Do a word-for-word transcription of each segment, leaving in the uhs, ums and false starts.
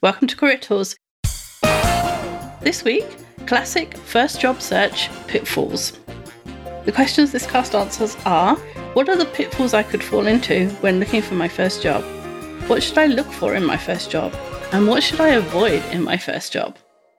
Welcome to Career Tools. This week, classic first job search pitfalls. The questions this cast answers are, what are the pitfalls I could fall into when looking for my first job? What should I look for in my first job? And what should I avoid in my first job?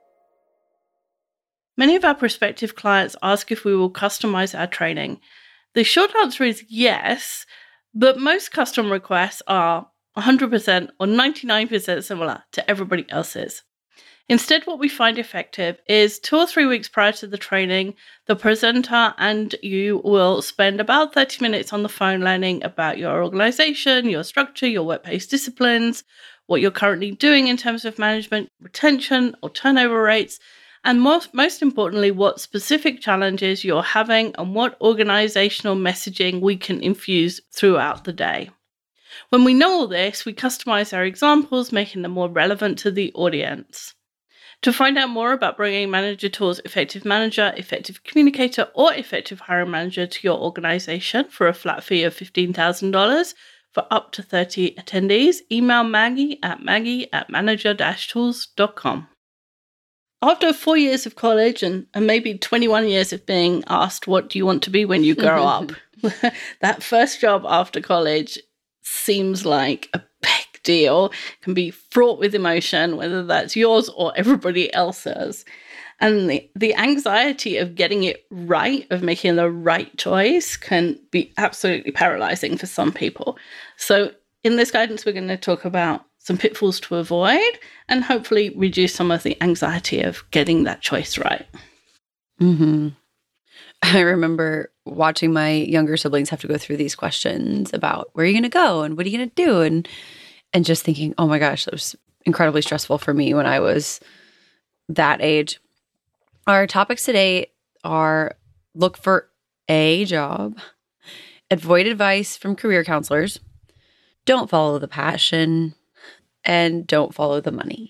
Many of our prospective clients ask if we will customize our training. The short answer is yes, but most custom requests are one hundred percent or ninety-nine percent similar to everybody else's. Instead, what we find effective is two or three weeks prior to the training, the presenter and you will spend about thirty minutes on the phone learning about your organization, your structure, your workplace disciplines, what you're currently doing in terms of management, retention or turnover rates, and most, most importantly, what specific challenges you're having and what organizational messaging we can infuse throughout the day. When we know all this, we customize our examples, making them more relevant to the audience. To find out more about bringing Manager Tools Effective Manager, Effective Communicator, or Effective Hiring Manager to your organization for a flat fee of fifteen thousand dollars for up to thirty attendees, email Maggie at maggie at manager dash tools dot com. After four years of college and, and maybe twenty-one years of being asked, what do you want to be when you grow up? That first job after college seems like a big deal, can be fraught with emotion, whether that's yours or everybody else's. And the, the anxiety of getting it right, of making the right choice, can be absolutely paralyzing for some people. So in this guidance, we're going to talk about some pitfalls to avoid and hopefully reduce some of the anxiety of getting that choice right. Mm-hmm. I remember watching my younger siblings have to go through these questions about where are you going to go and what are you going to do? And and just thinking, oh my gosh, that was incredibly stressful for me when I was that age. Our topics today are look for a job, avoid advice from career counselors, don't follow the passion, and don't follow the money.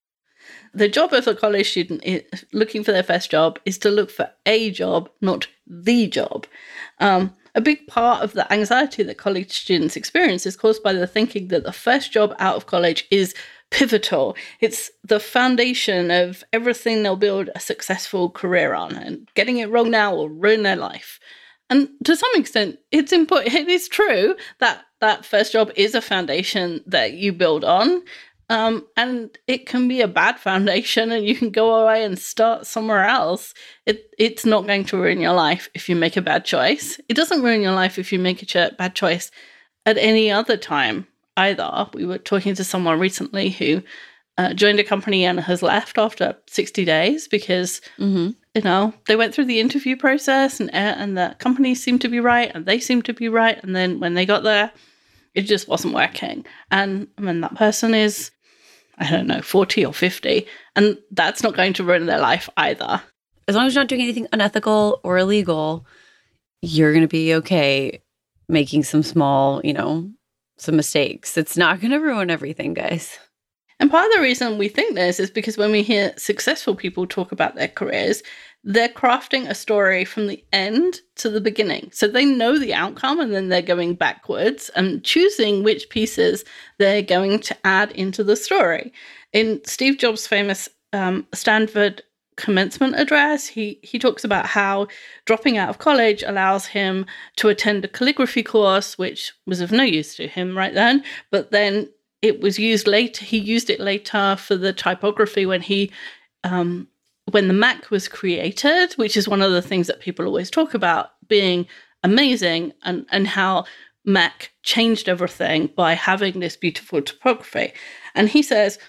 The job of a college student is, looking for their first job is to look for a job, not the job. Um, a big part of the anxiety that college students experience is caused by the thinking that the first job out of college is pivotal. It's the foundation of everything they'll build a successful career on, and getting it wrong now will ruin their life. And to some extent, it's important. It is true that that first job is a foundation that you build on. Um, and it can be a bad foundation and you can go away and start somewhere else. It It's not going to ruin your life if you make a bad choice. It doesn't ruin your life if you make a ch- bad choice at any other time either. We were talking to someone recently who uh, joined a company and has left after sixty days because, mm-hmm. you know, they went through the interview process and, and the company seemed to be right and they seemed to be right. And then when they got there, it just wasn't working. And I mean, that person is, I don't know, forty or fifty, and that's not going to ruin their life either. As long as you're not doing anything unethical or illegal, you're going to be okay making some small, you know, some mistakes. It's not going to ruin everything, guys. And part of the reason we think this is because when we hear successful people talk about their careers, they're crafting a story from the end to the beginning. So they know the outcome and then they're going backwards and choosing which pieces they're going to add into the story. In Steve Jobs' famous um, Stanford commencement address, he, he talks about how dropping out of college allows him to attend a calligraphy course, which was of no use to him right then, but then it was used later. He used it later for the typography when he... Um, when the Mac was created, which is one of the things that people always talk about being amazing, and, and how Mac changed everything by having this beautiful typography. And he says,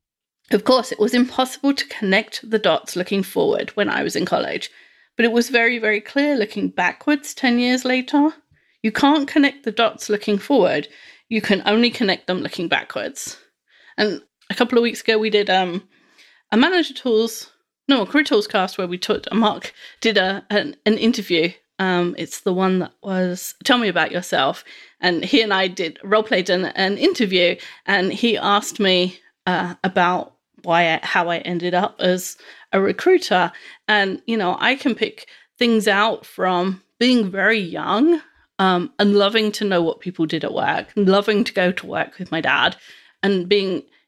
of course, it was impossible to connect the dots looking forward when I was in college, but it was very, very clear looking backwards ten years later. You can't connect the dots looking forward. You can only connect them looking backwards. And a couple of weeks ago, we did um, a Manager Tools No, a Career Tools cast where we took, Mark did a an, an interview. Um, it's the one that was, Tell Me About Yourself. And he and I did, role-played an, an interview, and he asked me uh, about why, I, how I ended up as a recruiter. And, you know, I can pick things out from being very young um, and loving to know what people did at work, and loving to go to work with my dad, and being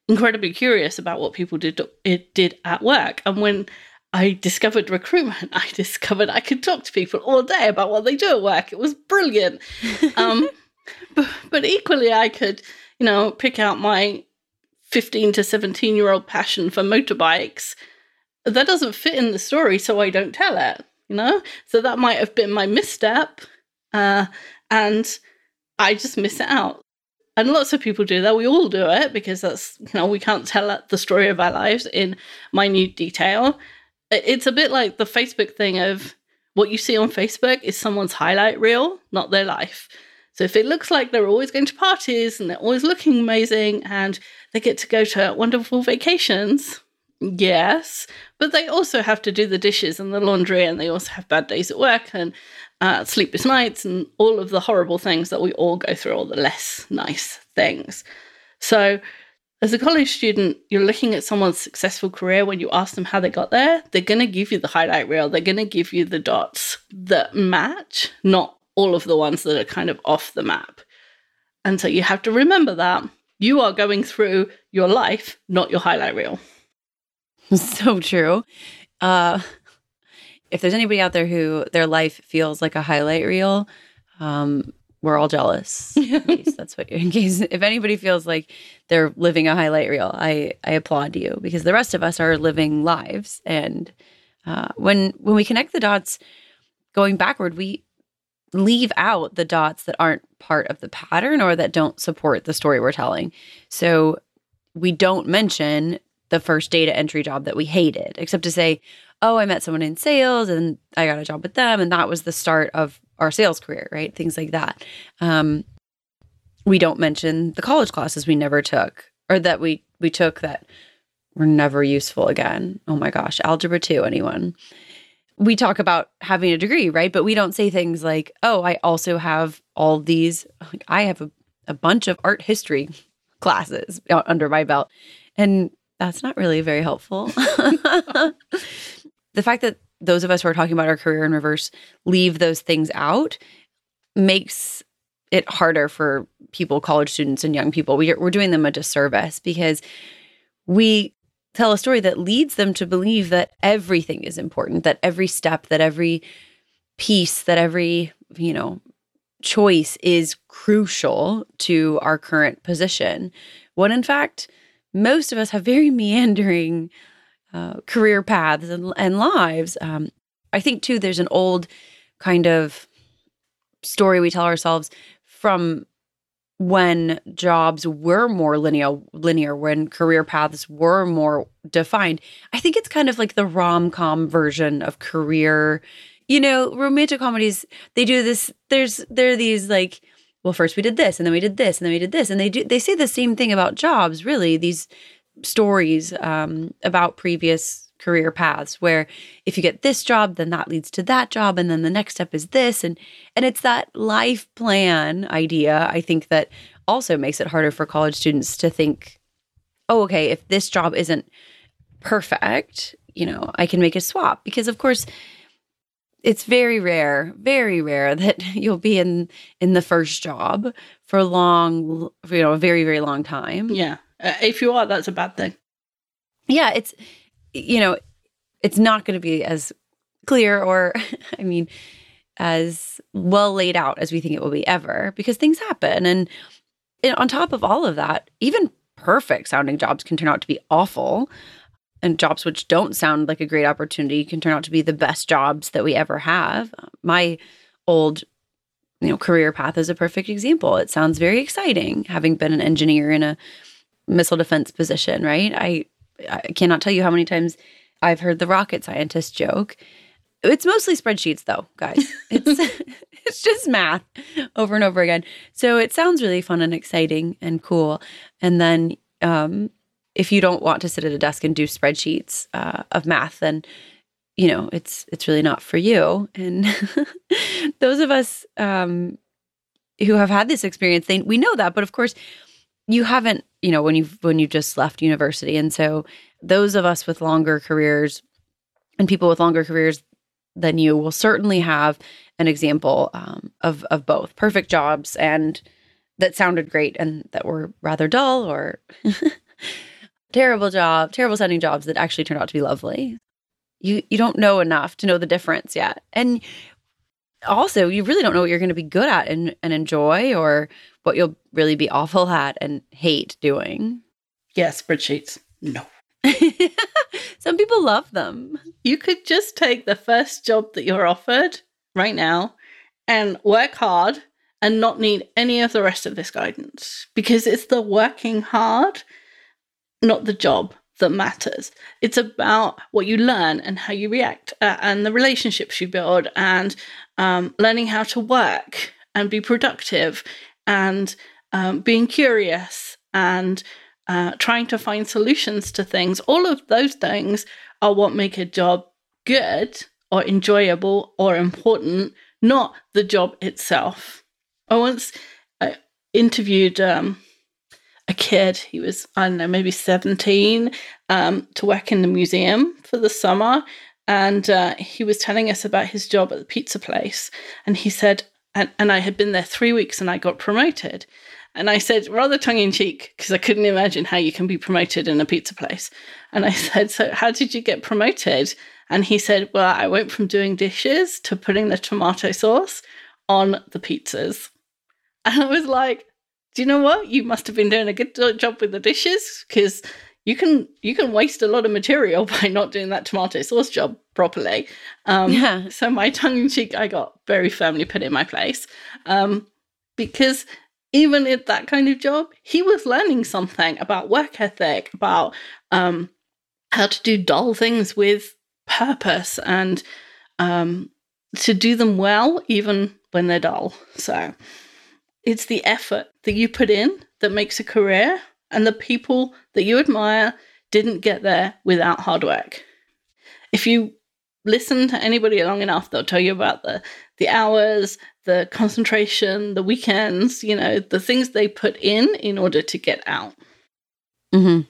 incredibly curious about what people did it did at work. And when I discovered recruitment, I discovered I could talk to people all day about what they do at work. It was brilliant. um, but, but equally, I could, you know, pick out my fifteen to seventeen year old passion for motorbikes. That doesn't fit in the story, so I don't tell it, you know? So that might have been my misstep, uh, and I just miss it out. And lots of people do that. We all do it because that's, you know, we can't tell the story of our lives in minute detail. It's a bit like the Facebook thing of what you see on Facebook is someone's highlight reel, not their life. So if it looks like they're always going to parties and they're always looking amazing and they get to go to wonderful vacations, yes, but they also have to do the dishes and the laundry, and they also have bad days at work and uh, sleepless nights and all of the horrible things that we all go through, all the less nice things. So as a college student, you're looking at someone's successful career. When you ask them how they got there, they're going to give you the highlight reel. They're going to give you the dots that match, not all of the ones that are kind of off the map. And so you have to remember that you are going through your life, not your highlight reel. So true. Uh, if there's anybody out there who their life feels like a highlight reel, um, we're all jealous. In case that's what you're, in case if anybody feels like they're living a highlight reel, I, I applaud you, because the rest of us are living lives. And uh, when when we connect the dots going backward, we leave out the dots that aren't part of the pattern or that don't support the story we're telling. So we don't mention the first data entry job that we hated, except to say, oh, I met someone in sales and I got a job with them, and that was the start of our sales career, right? Things like that. Um, we don't mention the college classes we never took, or that we we took that were never useful again. Oh my gosh, Algebra two, anyone? We talk about having a degree, right? But we don't say things like, oh, I also have all these, like, I have a, a bunch of art history classes under my belt. And that's not really very helpful. The fact that those of us who are talking about our career in reverse leave those things out makes it harder for people, college students and young people. We are, we're doing them a disservice because we tell a story that leads them to believe that everything is important, that every step, that every piece, that every, you know, choice is crucial to our current position. When in fact, most of us have very meandering uh, career paths and, and lives. Um, I think, too, there's an old kind of story we tell ourselves from when jobs were more linear, linear, when career paths were more defined. I think it's kind of like the rom-com version of career. You know, romantic comedies, they do this, there's, there are these like, well, first we did this, and then we did this, and then we did this. And they do, they say the same thing about jobs, really, these stories um, about previous career paths, where if you get this job, then that leads to that job, and then the next step is this. And and it's that life plan idea, I think, that also makes it harder for college students to think, oh, okay, if this job isn't perfect, you know, I can make a swap. Because, of course, it's very rare, very rare that you'll be in in the first job for a long, you know, a very, very long time. Yeah. Uh, if you are, that's a bad thing. Yeah, it's, you know, it's not going to be as clear or, I mean, as well laid out as we think it will be ever, because things happen. And, and on top of all of that, even perfect sounding jobs can turn out to be awful. And jobs which don't sound like a great opportunity can turn out to be the best jobs that we ever have. My old, you know, career path is a perfect example. It sounds very exciting, having been an engineer in a missile defense position, right? I, I cannot tell you how many times I've heard the rocket scientist joke. It's mostly spreadsheets, though, guys. It's it's just math over and over again. So it sounds really fun and exciting and cool. And then um, if you don't want to sit at a desk and do spreadsheets uh, of math, then you know it's it's really not for you. And those of us um, who have had this experience, they we know that. But of course, you haven't. You know, when you've when you've just left university, and so those of us with longer careers and people with longer careers than you will certainly have an example um, of of both perfect jobs and that sounded great and that were rather dull or terrible job, terrible sounding jobs that actually turned out to be lovely. You you don't know enough to know the difference yet. And also, you really don't know what you're going to be good at and, and enjoy, or what you'll really be awful at and hate doing. Yeah, spreadsheets. No. Some people love them. You could just take the first job that you're offered right now and work hard and not need any of the rest of this guidance, because it's the working hard, not the job, that matters. It's about what you learn and how you react, uh, and the relationships you build, and um, learning how to work and be productive, and um, being curious, and uh, trying to find solutions to things. All of those things are what make a job good or enjoyable or important, not the job itself. I once I interviewed um, a kid, he was, I don't know, maybe seventeen, um, to work in the museum for the summer. And uh, he was telling us about his job at the pizza place. And he said, and, and I had been there three weeks and I got promoted. And I said, rather tongue-in-cheek, because I couldn't imagine how you can be promoted in a pizza place. And I said, so how did you get promoted? And he said, well, I went from doing dishes to putting the tomato sauce on the pizzas. And I was like, do you know what? You must have been doing a good job with the dishes, because you can you can waste a lot of material by not doing that tomato sauce job properly. Um, Yeah. So my tongue-in-cheek, I got very firmly put in my place, um, because even at that kind of job, he was learning something about work ethic, about um, how to do dull things with purpose, and um, to do them well, even when they're dull. So it's the effort that you put in that makes a career, and the people that you admire didn't get there without hard work. If you listen to anybody long enough, they'll tell you about the, the hours, the concentration, the weekends, you know, the things they put in in order to get out. Mm-hmm.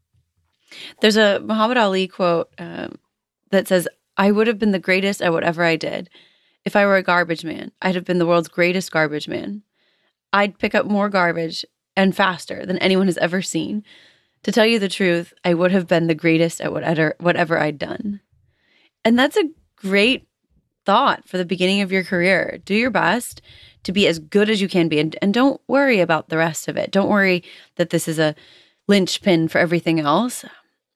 There's a Muhammad Ali quote um, that says, I would have been the greatest at whatever I did. If I were a garbage man, I'd have been the world's greatest garbage man. I'd pick up more garbage and faster than anyone has ever seen. To tell you the truth, I would have been the greatest at whatever, whatever I'd done. And that's a great thought for the beginning of your career. Do your best to be as good as you can be, and, and don't worry about the rest of it. Don't worry that this is a linchpin for everything else.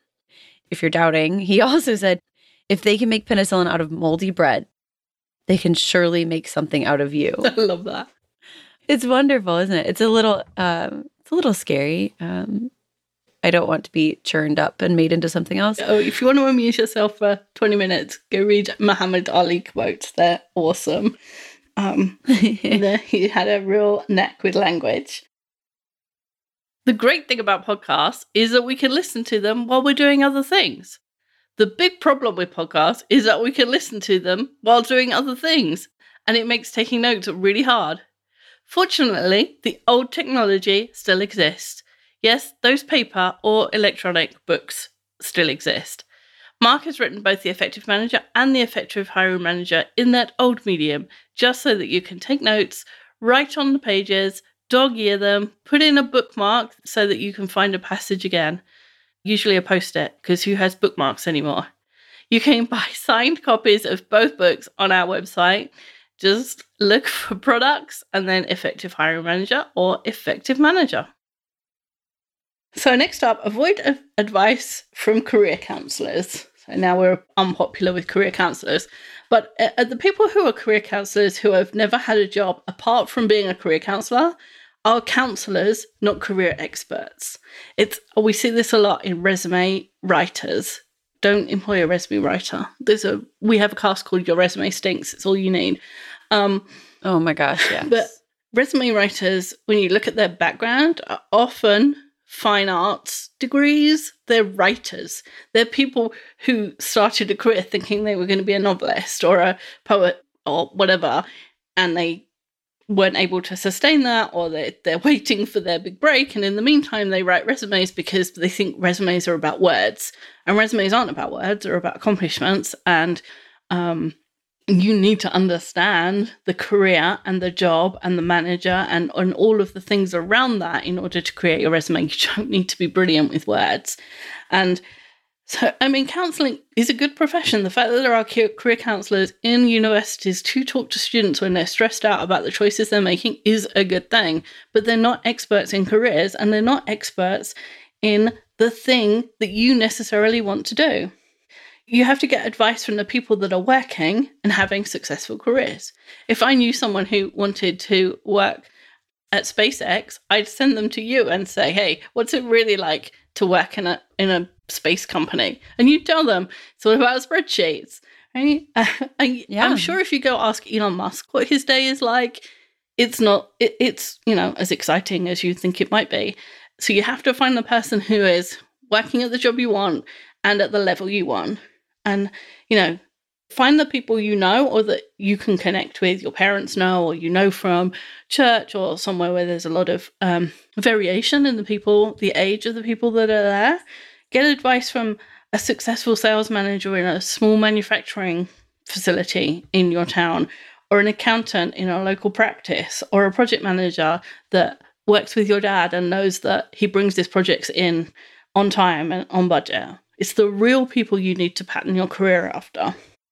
If you're doubting, he also said, if they can make penicillin out of moldy bread, they can surely make something out of you. I love that. It's wonderful, isn't it? It's a little, um, it's a little scary. Um, I don't want to be churned up and made into something else. Oh, if you want to amuse yourself for twenty minutes, go read Muhammad Ali quotes. They're awesome. Um, the, he had a real knack with language. The great thing about podcasts is that we can listen to them while we're doing other things. The big problem with podcasts is that we can listen to them while doing other things, and it makes taking notes really hard. Fortunately, the old technology still exists. Yes, those paper or electronic books still exist. Mark has written both the Effective Manager and the Effective Hiring Manager in that old medium, just so that you can take notes, write on the pages, dog-ear them, put in a bookmark so that you can find a passage again. Usually a post-it, because who has bookmarks anymore? You can buy signed copies of both books on our website. Just look for products and then Effective Hiring Manager or Effective Manager. So next up, avoid a- advice from career counsellors. So now we're unpopular with career counsellors. But uh, the people who are career counsellors who have never had a job apart from being a career counsellor are counsellors, not career experts. It's we see this a lot in resume writers. Don't employ a resume writer. There's a we have a class called Your Resume Stinks. It's all you need. Um, oh my gosh, yes. But resume writers, when you look at their background, are often fine arts degrees. They're writers. They're people who started a career thinking they were going to be a novelist or a poet or whatever, and they weren't able to sustain that, or they, they're waiting for their big break, and in the meantime they write resumes because they think resumes are about words, and resumes aren't about words, they're about accomplishments, and um, you need to understand the career and the job and the manager and, and all of the things around that in order to create your resume. You don't need to be brilliant with words. And so, I mean, counselling is a good profession. The fact that there are career counsellors in universities to talk to students when they're stressed out about the choices they're making is a good thing. But they're not experts in careers, and they're not experts in the thing that you necessarily want to do. You have to get advice from the people that are working and having successful careers. If I knew someone who wanted to work at SpaceX, I'd send them to you and say, hey, what's it really like to work in a in a space company? And you tell them it's all about spreadsheets, right? I, yeah. I'm sure if you go ask Elon Musk what his day is like, it's not, it, it's, you know, as exciting as you think it might be. So you have to find the person who is working at the job you want and at the level you want. And, you know, find the people you know or that you can connect with, your parents know, or you know from church or somewhere where there's a lot of um, variation in the people, the age of the people that are there. Get advice from a successful sales manager in a small manufacturing facility in your town, or an accountant in a local practice, or a project manager that works with your dad and knows that he brings his projects in on time and on budget. It's the real people you need to pattern your career after.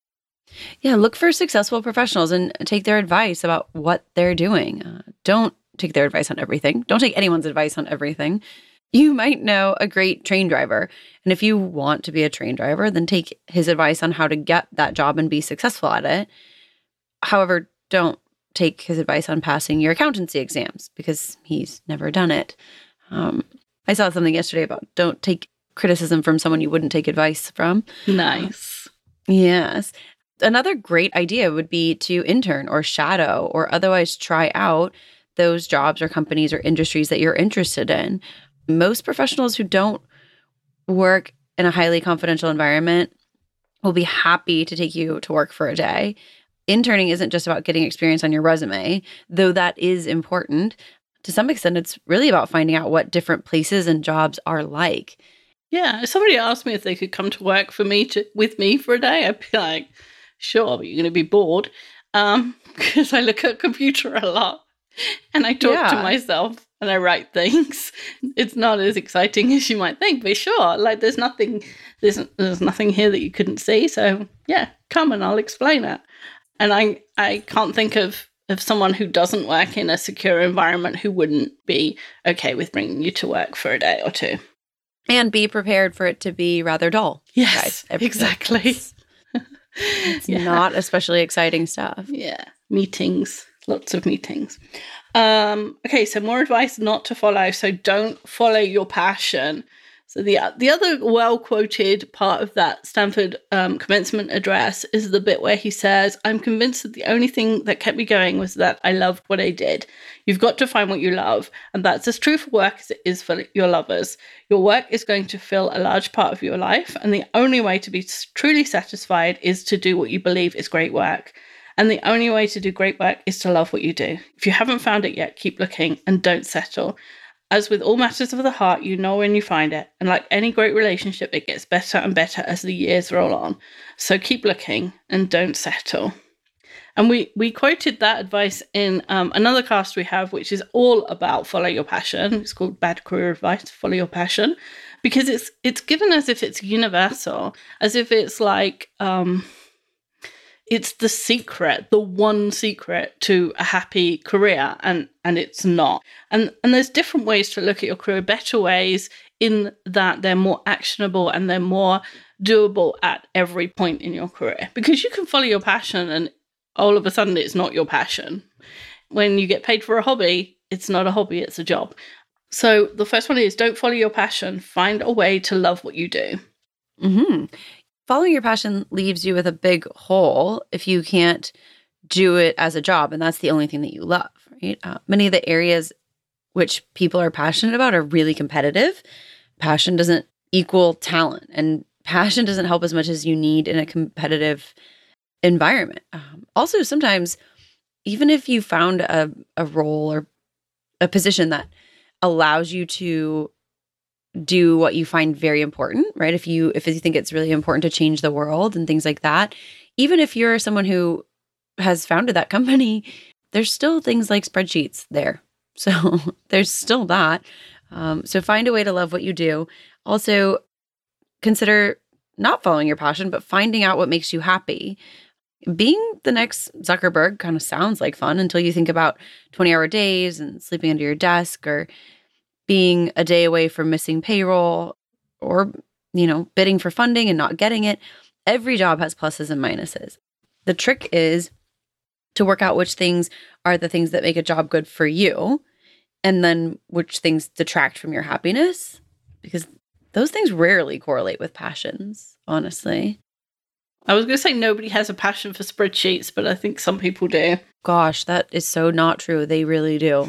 Yeah, look for successful professionals and take their advice about what they're doing. Uh, don't take their advice on everything. Don't take anyone's advice on everything. You might know a great train driver. And if you want to be a train driver, then take his advice on how to get that job and be successful at it. However, don't take his advice on passing your accountancy exams because he's never done it. Um, I saw something yesterday about don't take criticism from someone you wouldn't take advice from. Nice. Yes. Another great idea would be to intern or shadow or otherwise try out those jobs or companies or industries that you're interested in. Most professionals who don't work in a highly confidential environment will be happy to take you to work for a day. Interning isn't just about getting experience on your resume, though that is important. To some extent, it's really about finding out what different places and jobs are like. Yeah, if somebody asked me if they could come to work for me to with me for a day, I'd be like, sure, but you're going to be bored um, because I look at a computer a lot and I talk yeah. to myself and I write things. It's not as exciting as you might think, but sure, like there's nothing, there's there's nothing here that you couldn't see. So yeah, come and I'll explain it. And I I can't think of of someone who doesn't work in a secure environment who wouldn't be okay with bringing you to work for a day or two. And be prepared for it to be rather dull. Yes, guys. Exactly. It's, it's yeah. not especially exciting stuff. Yeah, meetings, lots of meetings. Um, okay, so more advice not to follow. So don't follow your passion. So the the other well-quoted part of that Stanford um, commencement address is the bit where he says, I'm convinced that the only thing that kept me going was that I loved what I did. You've got to find what you love. And that's as true for work as it is for your lovers. Your work is going to fill a large part of your life. And the only way to be truly satisfied is to do what you believe is great work. And the only way to do great work is to love what you do. If you haven't found it yet, keep looking and don't settle. As with all matters of the heart, you know when you find it. And like any great relationship, it gets better and better as the years roll on. So keep looking and don't settle. And we, we quoted that advice in um, another cast we have, which is all about follow your passion. It's called Bad Career Advice, Follow Your Passion. Because it's it's given as if it's universal, as if it's like... Um, It's the secret, the one secret to a happy career, and, and it's not. And and there's different ways to look at your career, better ways in that they're more actionable and they're more doable at every point in your career. Because you can follow your passion and all of a sudden it's not your passion. When you get paid for a hobby, it's not a hobby, it's a job. So the first one is don't follow your passion. Find a way to love what you do. Mm-hmm. Following your passion leaves you with a big hole if you can't do it as a job, and that's the only thing that you love, right? Uh, many of the areas which people are passionate about are really competitive. Passion doesn't equal talent, and passion doesn't help as much as you need in a competitive environment. Um, also, sometimes, even if you found a, a role or a position that allows you to do what you find very important, right? If you if you think it's really important to change the world and things like that, even if you're someone who has founded that company, there's still things like spreadsheets there. So there's still that. Um, so find a way to love what you do. Also, consider not following your passion, but finding out what makes you happy. Being the next Zuckerberg kind of sounds like fun until you think about twenty-hour days and sleeping under your desk, or being a day away from missing payroll, or, you know, bidding for funding and not getting it. Every job has pluses and minuses. The trick is to work out which things are the things that make a job good for you, and then which things detract from your happiness, because those things rarely correlate with passions, honestly. I was going to say nobody has a passion for spreadsheets, but I think some people do. Gosh, that is so not true. They really do.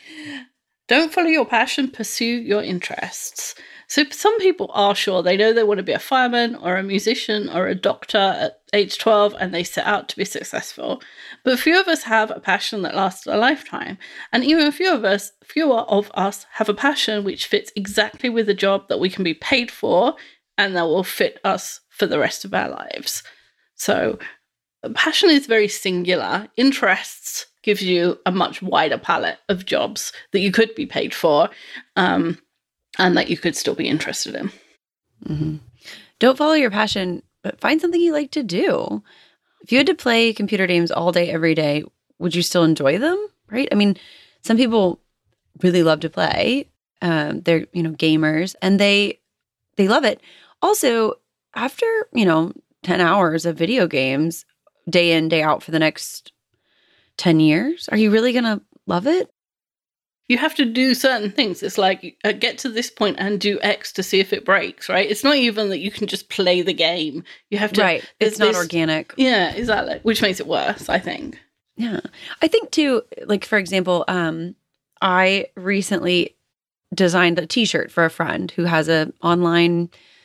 Don't follow your passion, pursue your interests. So some people are sure they know they want to be a fireman or a musician or a doctor at age twelve, and they set out to be successful. But few of us have a passion that lasts a lifetime. And even few of us, fewer of us have a passion which fits exactly with a job that we can be paid for and that will fit us for the rest of our lives. So passion is very singular. Interests gives you a much wider palette of jobs that you could be paid for, um, and that you could still be interested in. Mm-hmm. Don't follow your passion, but find something you like to do. If you had to play computer games all day, every day, would you still enjoy them? Right? I mean, some people really love to play. Um, they're, you know, gamers, and they they love it. Also, after, you know, ten hours of video games, day in, day out for the next ten years, are you really going to love it? You have to do certain things. It's like, uh, get to this point and do X to see if it breaks, right? It's not even that you can just play the game. You have to... Right. It's not this, organic. Yeah, exactly. Which makes it worse, I think. Yeah. I think, too, like, for example, um, I recently designed a t-shirt for a friend who has an online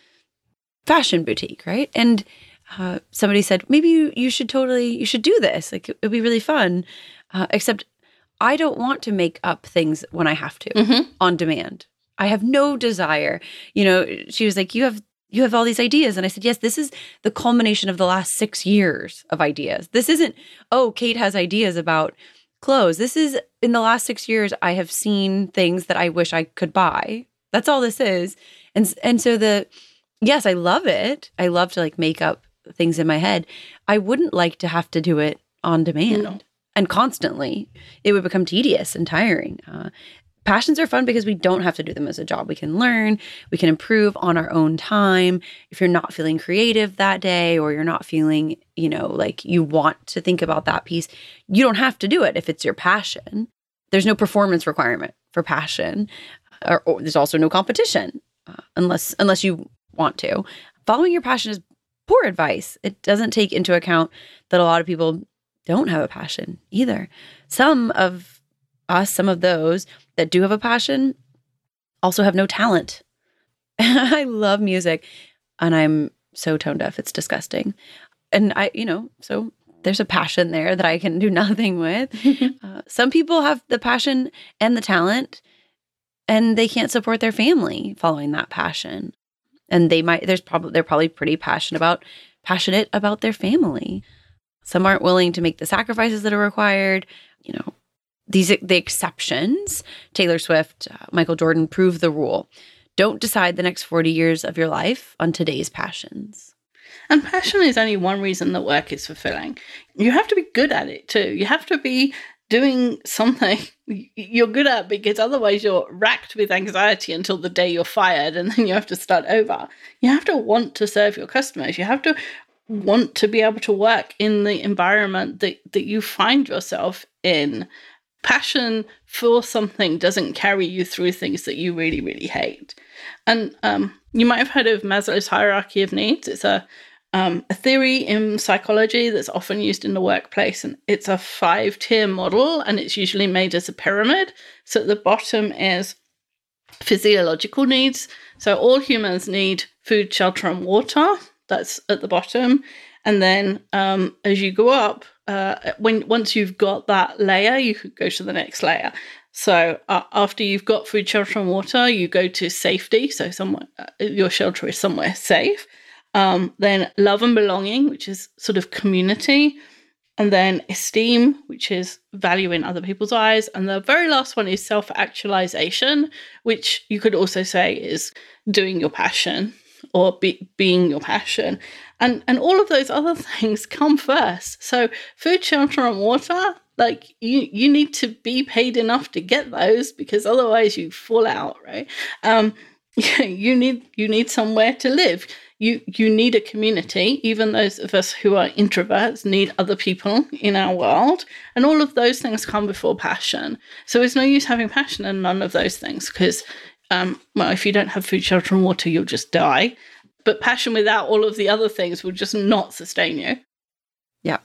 fashion boutique, right? And uh, somebody said, maybe you, you should totally, you should do this. Like, it would be really fun. Uh, except I don't want to make up things when I have to, mm-hmm. on demand. I have no desire. You know, she was like, you have, you have all these ideas. And I said, yes, this is the culmination of the last six years of ideas. This isn't, oh, Kate has ideas about clothes. This is, in the last six years, I have seen things that I wish I could buy. That's all this is. And, and so the, yes, I love it. I love to like make up things in my head. I wouldn't like to have to do it on demand. No. And constantly. It would become tedious and tiring. Uh, passions are fun because we don't have to do them as a job. We can learn, we can improve on our own time. If you're not feeling creative that day, or you're not feeling, you know, like you want to think about that piece, you don't have to do it if it's your passion. There's no performance requirement for passion, or, or there's also no competition uh, unless unless you want to. Following your passion is poor advice. It doesn't take into account that a lot of people don't have a passion either. Some of us, some of those that do have a passion also have no talent. I love music, and I'm so tone deaf. It's disgusting. And I, you know, so there's a passion there that I can do nothing with. uh, some people have the passion and the talent, and they can't support their family following that passion. And they might, there's probably, they're probably pretty passionate about, passionate about their family. Some aren't willing to make the sacrifices that are required. You know, these the exceptions. Taylor Swift, uh, Michael Jordan prove the rule. Don't decide the next forty years of your life on today's passions. And passion is only one reason that work is fulfilling. You have to be good at it too. You have to be doing something you're good at, because otherwise you're racked with anxiety until the day you're fired, and then you have to start over. You have to want to serve your customers. You have to want to be able to work in the environment that, that you find yourself in. Passion for something doesn't carry you through things that you really, really hate. And um, you might have heard of Maslow's hierarchy of needs. It's a um, a theory in psychology that's often used in the workplace, and it's a five-tier model, and it's usually made as a pyramid. So at the bottom is physiological needs. So all humans need food, shelter, and water. That's at the bottom. And then um, as you go up, uh, when once you've got that layer, you could go to the next layer. So uh, after you've got food, shelter, and water, you go to safety. So somewhere, uh, your shelter is somewhere safe. Um, then love and belonging, which is sort of community. And then esteem, which is value in other people's eyes. And the very last one is self-actualization, which you could also say is doing your passion or be, being your passion. And, and all of those other things come first. So food, shelter, and water, like you, you need to be paid enough to get those, because otherwise you fall out, right? Um, you need you need somewhere to live. You you need a community. Even those of us who are introverts need other people in our world. And all of those things come before passion. So it's no use having passion and none of those things, because, um, well, if you don't have food, shelter, and water, you'll just die. But passion without all of the other things will just not sustain you. Yeah.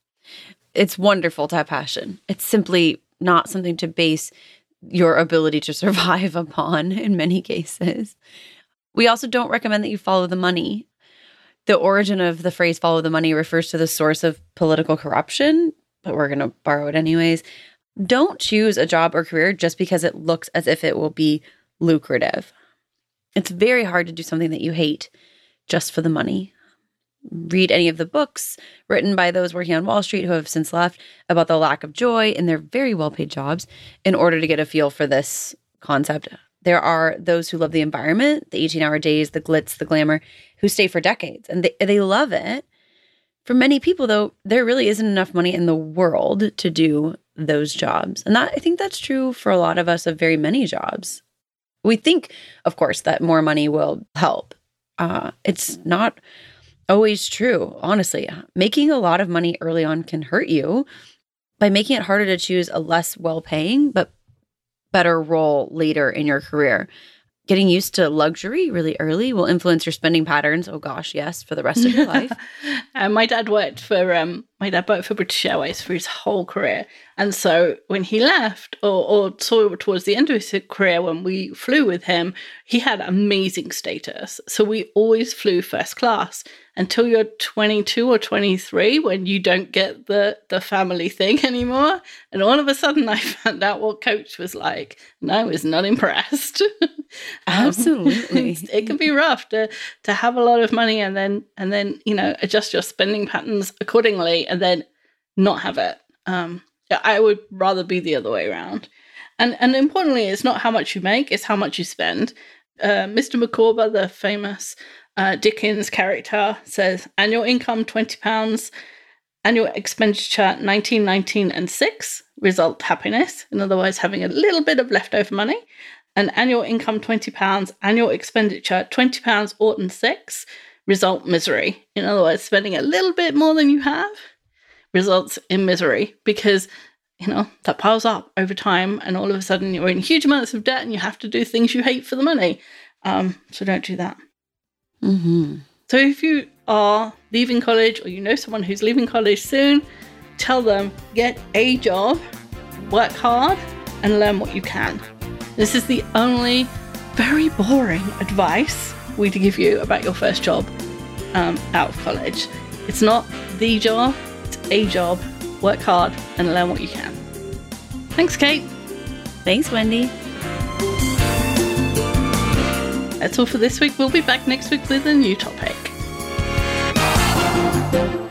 It's wonderful to have passion. It's simply not something to base your ability to survive upon in many cases. We also don't recommend that you follow the money. The origin of the phrase follow the money refers to the source of political corruption, but we're going to borrow it anyways. Don't choose a job or career just because it looks as if it will be lucrative. It's very hard to do something that you hate just for the money. Read any of the books written by those working on Wall Street who have since left about the lack of joy in their very well-paid jobs in order to get a feel for this concept. There are those who love the environment, the eighteen-hour days, the glitz, the glamour, who stay for decades, and they, they love it. For many people, though, there really isn't enough money in the world to do those jobs. And that I think that's true for a lot of us of very many jobs. We think, of course, that more money will help. Uh, it's not always true, honestly. Making a lot of money early on can hurt you by making it harder to choose a less well-paying but better role later in your career. Getting used to luxury really early will influence your spending patterns. Oh gosh, yes, for the rest of your life. uh, my dad worked for um, my dad worked for British Airways for his whole career, and so when he left, or, or sort of towards the end of his career, when we flew with him, he had amazing status. So we always flew first class until you're twenty-two or twenty-three, when you don't get the the family thing anymore. And all of a sudden, I found out what coach was like, and I was not impressed. Absolutely. um, it can be rough to to have a lot of money and then and then you know adjust your spending patterns accordingly and then not have it. Um, I would rather be the other way around. And and importantly, it's not how much you make; it's how much you spend. Uh, Mister Micawber, the famous uh, Dickens character, says annual income twenty pounds, annual expenditure nineteen, nineteen, and six result happiness. In other words, having a little bit of leftover money. And annual income twenty pounds, annual expenditure twenty pounds or and six result misery. In other words, spending a little bit more than you have results in misery, because you know that piles up over time, and all of a sudden you're in huge amounts of debt and you have to do things you hate for the money. Um, so don't do that. Mm-hmm. So if you are leaving college, or you know someone who's leaving college soon, tell them, get a job, work hard, and learn what you can. This is the only very boring advice we'd give you about your first job um, out of college. It's not the job, it's a job. Work hard and learn what you can. Thanks, Kate. Thanks, Wendy. That's all for this week. We'll be back next week with a new topic.